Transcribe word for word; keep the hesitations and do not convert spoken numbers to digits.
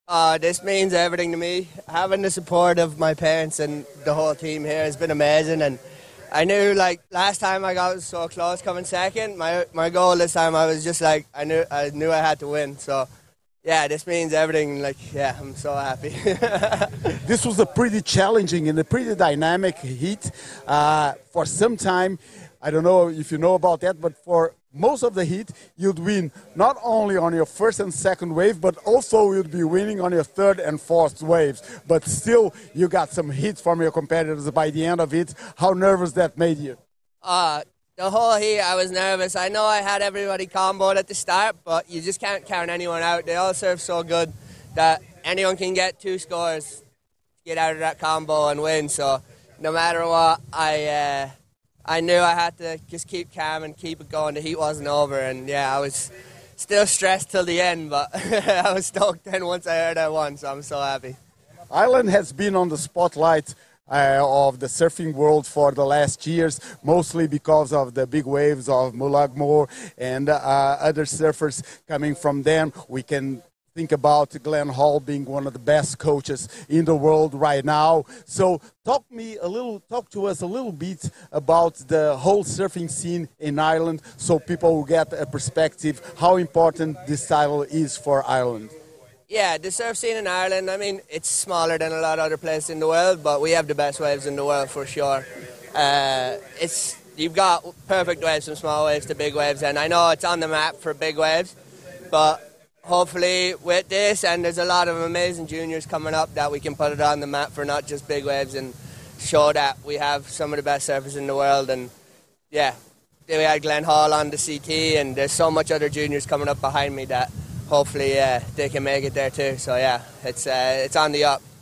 Uh, this means everything to me. Having the support of my parents and the whole team here has been amazing. And I knew, like, last time I got so close coming second, my my goal this time I was just like, I knew I knew I had to win. So, yeah, this means everything. Like, yeah, I'm so happy. This was a pretty challenging and a pretty dynamic heat uh, for some time. I don't know if you know about that, but for most of the heat, you'd win not only on your first and second wave, but also you'd be winning on your third and fourth waves. But still, you got some hits from your competitors by the end of it. How nervous that made you? Uh, the whole heat, I was nervous. I know I had everybody comboed at the start, but you just can't count anyone out. They all serve so good that anyone can get two scores, get out of that combo and win. So no matter what, I... Uh, I knew I had to just keep calm and keep it going. The heat wasn't over, and yeah, I was still stressed till the end, but I was stoked then once I heard I won, so I'm so happy. Ireland has been on the spotlight uh, of the surfing world for the last years, mostly because of the big waves of Mullaghmore and uh, other surfers coming from them. We can think about Glenn Hall being one of the best coaches in the world right now. So talk me a little, talk to us a little bit about the whole surfing scene in Ireland, so people will get a perspective how important this title is for Ireland. Yeah, the surf scene in Ireland, I mean, it's smaller than a lot of other places in the world, but we have the best waves in the world for sure. Uh, it's you've got perfect waves from small waves to big waves, and I know it's on the map for big waves, but hopefully with this, and there's a lot of amazing juniors coming up, that we can put it on the map for not just big waves and show that we have some of the best surfers in the world. And yeah, we had Glenn Hall on the C T, and there's so much other juniors coming up behind me that hopefully uh, they can make it there too. So yeah, it's uh, it's on the up.